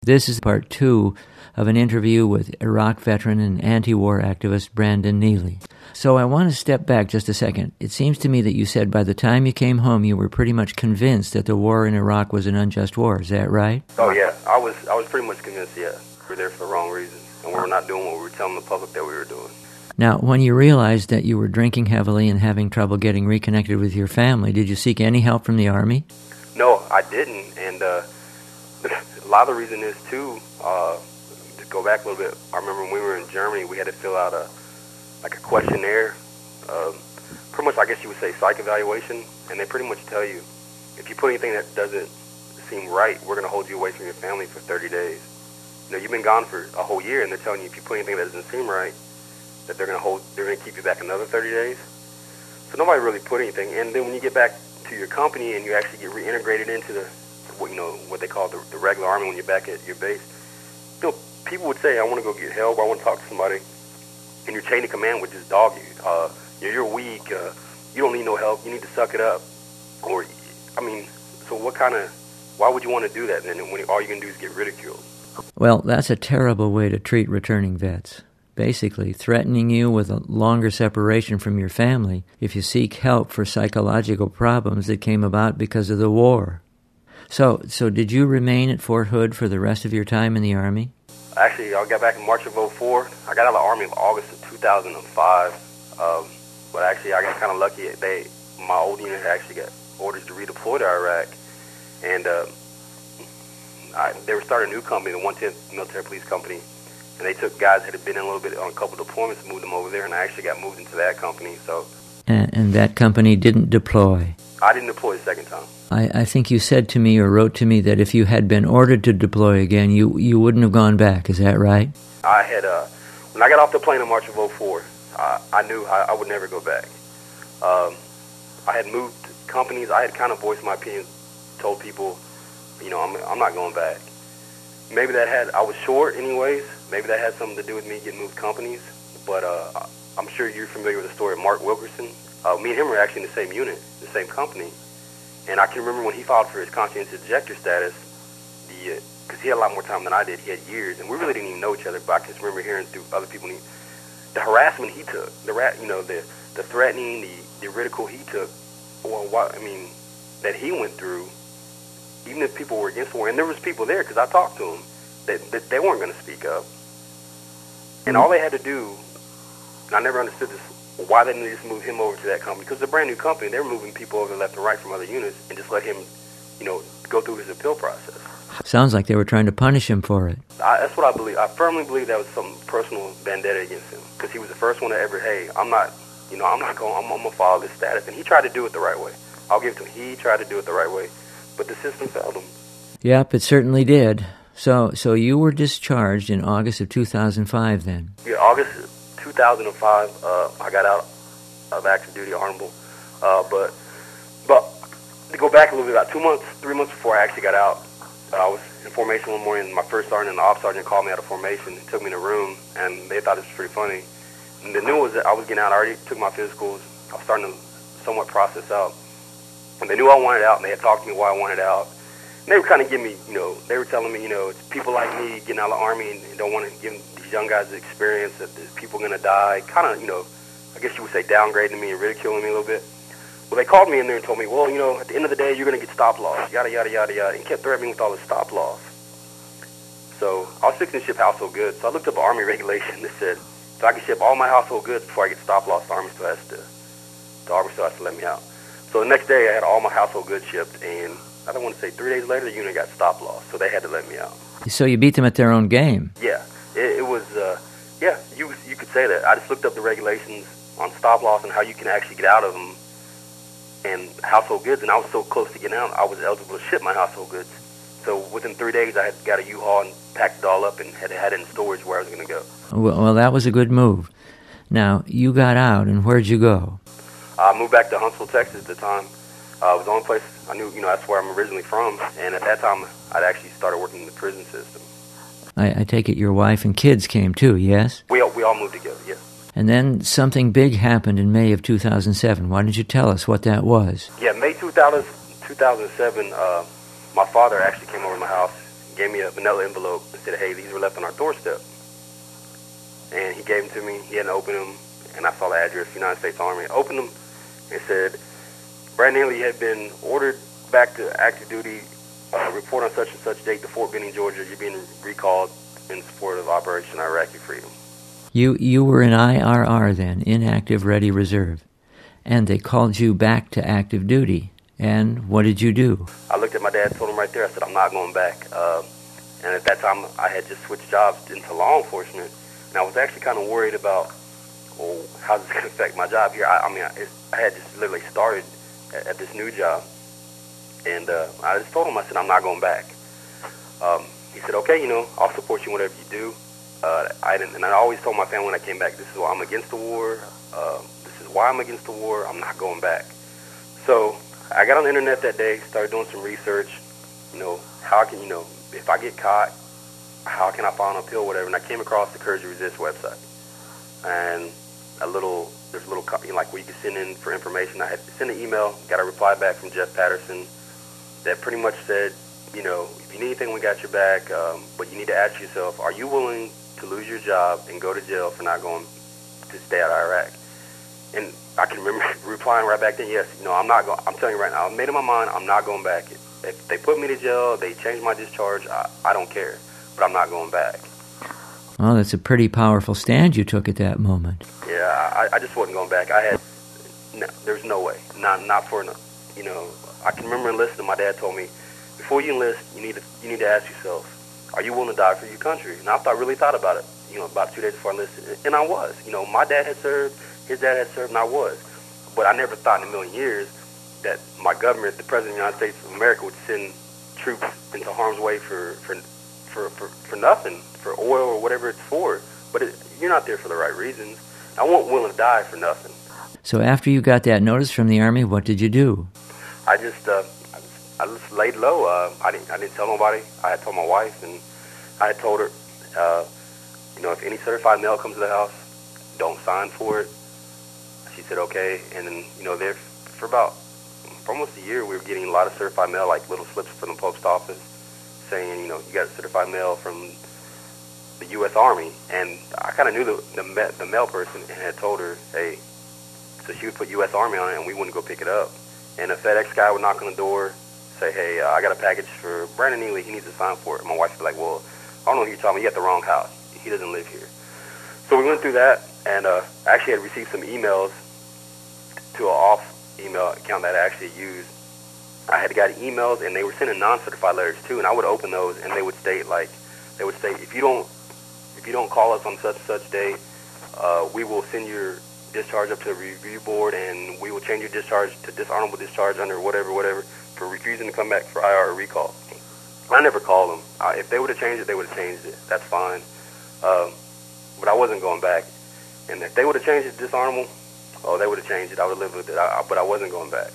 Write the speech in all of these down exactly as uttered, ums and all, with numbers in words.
This is part two of an interview with Iraq veteran and anti-war activist Brandon Neely. So I want to step back just a second. It seems to me that you said by the time you came home you were pretty much convinced that the war in Iraq was an unjust war. Is that right? Oh, yeah. I was I was pretty much convinced, yeah. We were there for the wrong reasons, and we were not doing what we were telling the public that we were doing. Now, when you realized that you were drinking heavily and having trouble getting reconnected with your family, did you seek any help from the Army? No, I didn't, and uh, a lot of the reason is, too, uh, to go back a little bit, I remember when we were in Germany, we had to fill out a like a questionnaire, uh, pretty much, I guess you would say, psych evaluation, and they pretty much tell you, if you put anything that doesn't seem right, we're going to hold you away from your family for thirty days. You know, you've been gone for a whole year, and they're telling you if you put anything that doesn't seem right, that they're going to hold, they're going to keep you back another thirty days. So nobody really put anything. And then when you get back to your company and you actually get reintegrated into the, what you know, what they call the, the regular Army when you're back at your base, you know, people would say, I want to go get help, I want to talk to somebody, and your chain of command would just dog you. Uh, you know, you're weak, uh, you don't need no help, you need to suck it up. Or, I mean, so what kind of, why would you want to do that then when all you can do is get ridiculed? Well, that's a terrible way to treat returning vets. Basically, threatening you with a longer separation from your family if you seek help for psychological problems that came about because of the war. So, so did you remain at Fort Hood for the rest of your time in the Army? Actually, I got back in March of oh four. I got out of the Army in August of two thousand five. Um, but actually, I got kind of lucky. They, my old unit actually got orders to redeploy to Iraq. And uh, I, they were starting a new company, the one tenth Military Police Company. And they took guys that had been in a little bit on a couple deployments and moved them over there, and I actually got moved into that company. So, And, and that company didn't deploy? I didn't deploy the second time. I, I think you said to me or wrote to me that if you had been ordered to deploy again, you, you wouldn't have gone back. Is that right? I had, uh, when I got off the plane in March of oh four, I, I knew I, I would never go back. Um, I had moved companies. I had kind of voiced my opinion, told people, you know, I'm, I'm not going back. Maybe that had, I was short anyways. Maybe that had something to do with me getting moved companies. But uh, I'm sure you're familiar with the story of Mark Wilkerson. Uh, me and him were actually in the same unit, the same company. And I can remember when he filed for his conscientious ejector status, the because uh, he had a lot more time than I did. He had years, and we really didn't even know each other. But I just remember hearing through other people, the harassment he took, the rat, you know, the the threatening, the, the ridicule he took. Well, what, I mean, that he went through. Even if people were against the war, and there was people there because I talked to them, that, that they weren't going to speak up. And all they had to do, and I never understood this, why they didn't just move him over to that company, because it's a brand new company. They were moving people over left and right from other units and just let him, you know, go through his appeal process. Sounds like they were trying to punish him for it. I, that's what I believe. I firmly believe that was some personal vendetta against him, because he was the first one to ever, hey, I'm not, you know, I'm not going, I'm, I'm going to follow this status. And he tried to do it the right way. I'll give it to him. He tried to do it the right way. But the system failed him. Yep, it certainly did. So so you were discharged in August of two thousand five then? Yeah, August two thousand five, uh, I got out of active duty honorable. Uh, but but to go back a little bit, about two months, three months before I actually got out, uh, I was in formation one morning. My first sergeant and the ops sergeant called me out of formation and took me in a room, and they thought it was pretty funny. And the news was that I was getting out. I already took my physicals. I was starting to somewhat process out. And they knew I wanted out, and they had talked to me why I wanted out. And they were kind of giving me, you know, they were telling me, you know, it's people like me getting out of the Army and, and don't want to give these young guys the experience, that there's people going to die. Kind of, you know, I guess you would say downgrading me and ridiculing me a little bit. Well, they called me in there and told me, well, you know, at the end of the day, you're going to get stop loss, yada, yada, yada, yada, and kept threatening me with all this stop loss. So I was fixing to ship household goods. So I looked up an Army regulation that said, if I can ship all my household goods before I get stop loss, the Army still has to, the Army still has to let me out. So the next day, I had all my household goods shipped, and I don't want to say three days later, the unit got stop loss, so they had to let me out. So you beat them at their own game? Yeah, it, it was. Uh, yeah, you you could say that. I just looked up the regulations on stop loss and how you can actually get out of them, and household goods. And I was so close to getting out, I was eligible to ship my household goods. So within three days, I had got a U-Haul and packed it all up and had had it in storage where I was going to go. Well, well, that was a good move. Now you got out, and where'd you go? I moved back to Huntsville, Texas at the time. Uh, it was the only place I knew, you know, that's where I'm originally from. And at that time, I'd actually started working in the prison system. I, I take it your wife and kids came too, yes? We all, we all moved together, yes. And then something big happened in May of two thousand seven. Why don't you tell us what that was? Yeah, May two thousand, two thousand seven, uh, my father actually came over to my house. gave me a manila envelope and said, hey, these were left on our doorstep. And he gave them to me. He hadn't opened them, and I saw the address, United States Army. I opened them and said, Brandon Neely had been ordered back to active duty, uh, report on such and such date to Fort Benning, Georgia. You're being recalled in support of Operation Iraqi Freedom. You you were in I R R then, Inactive Ready Reserve, and they called you back to active duty. And what did you do? I looked at my dad, told him right there, I said, I'm not going back. Uh, and at that time, I had just switched jobs into law enforcement, and I was actually kind of worried about, well, how's this going to affect my job here? I, I mean, I, I had just literally started at, at this new job, and uh, I just told him, I said, I'm not going back. Um, he said, okay, you know, I'll support you whatever you do. Uh, I didn't, and I always told my family when I came back, this is why I'm against the war. Uh, this is why I'm against the war. I'm not going back. So I got on the internet that day, started doing some research. You know, how can, you know, if I get caught, how can I file an appeal, whatever. And I came across the Courage to Resist website. And a little, there's a little, you know, like where you can send in for information. I had sent an email, got a reply back from Jeff Patterson that pretty much said, you know, if you need anything, we got your back. Um, but you need to ask yourself, are you willing to lose your job and go to jail for not going to stay out of Iraq? And I can remember replying right back then, yes, you know, I'm not going, I'm telling you right now, I've made up my mind, I'm not going back. If they put me to jail, they change my discharge, I, I don't care, but I'm not going back. Well, that's a pretty powerful stand you took at that moment. Yeah, I, I just wasn't going back. I had, no, there's no way, not not for, you know, I can remember enlisting, my dad told me, before you enlist, you need to, you need to ask yourself, are you willing to die for your country? And I thought, really thought about it, you know, about two days before I enlisted, and I was. You know, my dad had served, his dad had served, and I was. But I never thought in a million years that my government, the President of the United States of America, would send troops into harm's way for for for, for, for nothing, for oil or whatever it's for. But it, you're not there for the right reasons. I wasn't willing to die for nothing. So after you got that notice from the Army, what did you do? I just, uh, I just, I just laid low. Uh, I didn't, I didn't tell nobody. I had told my wife, and I had told her, uh, you know, if any certified mail comes to the house, don't sign for it. She said, okay. And then, you know, there for about, for almost a year, we were getting a lot of certified mail, like little slips from the post office saying, you know, you got certified mail from the U S Army. And I kind of knew the, the the mail person and had told her, hey, so she would put U S Army on it and we wouldn't go pick it up. And a FedEx guy would knock on the door, say, hey, uh, I got a package for Brandon Neely. He needs to sign for it. And my wife would be like, well, I don't know who you're talking about. You at the wrong house. He doesn't live here. So we went through that, and uh, I actually had received some emails to an off email account that I actually used. I had got emails, and they were sending non-certified letters too, and I would open those, and they would state like, they would say, if you don't, if you don't call us on such and such day, uh, we will send your discharge up to the review board, and we will change your discharge to dishonorable discharge under whatever, whatever, for refusing to come back for I R recall. I never called them. Uh, if they would have changed it, they would have changed it. That's fine. Um, but I wasn't going back. And if they would have changed it to dishonorable, oh, they would have changed it. I would have lived with it. I, but I wasn't going back.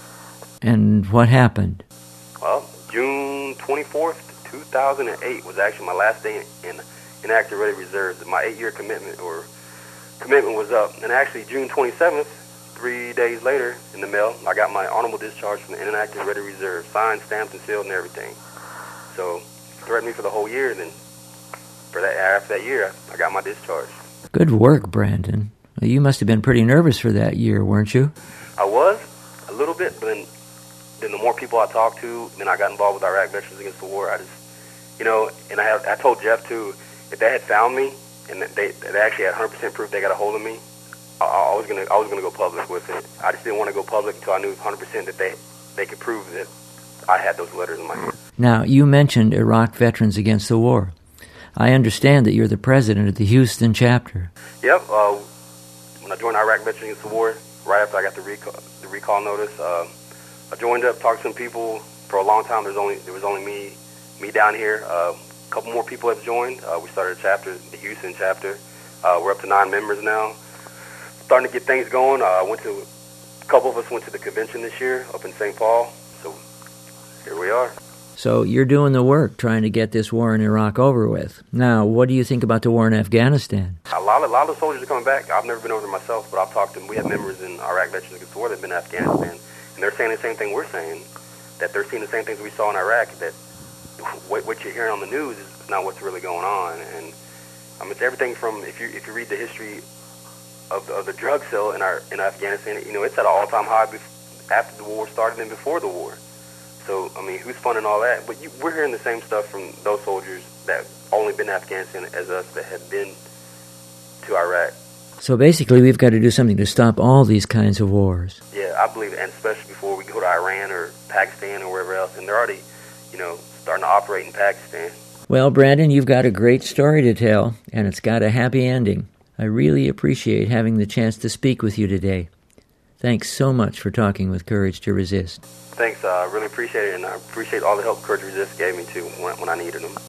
And what happened? Well, June twenty-fourth, two thousand eight was actually my last day in, in inactive ready reserve. My eight-year commitment or commitment was up. And actually, June twenty-seventh, three days later, in the mail, I got my honorable discharge from the inactive ready reserve, signed, stamped, and sealed, and everything. So, threatened me for the whole year, and then for that after that year, I got my discharge. Good work, Brandon. Well, you must have been pretty nervous for that year, weren't you? I was, a little bit, but then, then the more people I talked to, then I got involved with Iraq Veterans Against the War. I just, you know, and I have, I told Jeff, too, if they had found me, and they they actually had one hundred percent proof they got a hold of me, I, I was gonna I was gonna go public with it. I just didn't want to go public until I knew one hundred percent that they they could prove that I had those letters in my hand. Now, you mentioned Iraq Veterans Against the War. I understand that you're the president of the Houston chapter. Yep. Uh, when I joined Iraq Veterans Against the War, right after I got the recall, the recall notice, uh, I joined up, talked to some people. For a long time, there was only there was only me me down here. Uh, a couple more people have joined. Uh, we started a chapter, the Houston chapter. Uh, we're up to nine members now. Starting to get things going. Uh, I went to a couple of us went to the convention this year up in Saint Paul. So here we are. So you're doing the work, trying to get this war in Iraq over with. Now, what do you think about the war in Afghanistan? A lot, of, a lot of soldiers are coming back. I've never been over there myself, but I've talked to them. We have members in Iraq Veterans Against the War that have been in Afghanistan, and they're saying the same thing we're saying, that they're seeing the same things we saw in Iraq, that what, what you're hearing on the news is not what's really going on. And I mean, it's everything from if you if you read the history of the, of the drug sale in our in Afghanistan, you know, it's at an all-time high bef- after the war started and before the war. So I mean, who's funding all that? But you, we're hearing the same stuff from those soldiers that only been in Afghanistan as us that have been to Iraq. So basically, we've got to do something to stop all these kinds of wars. Yeah, I believe, and especially before we go to Iran or Pakistan or wherever else, and they're already, you know, starting to operate in Pakistan. Well, Brandon, you've got a great story to tell, and it's got a happy ending. I really appreciate having the chance to speak with you today. Thanks so much for talking with Courage to Resist. Thanks, uh, I really appreciate it, and I appreciate all the help Courage to Resist gave me, too, when, when I needed them.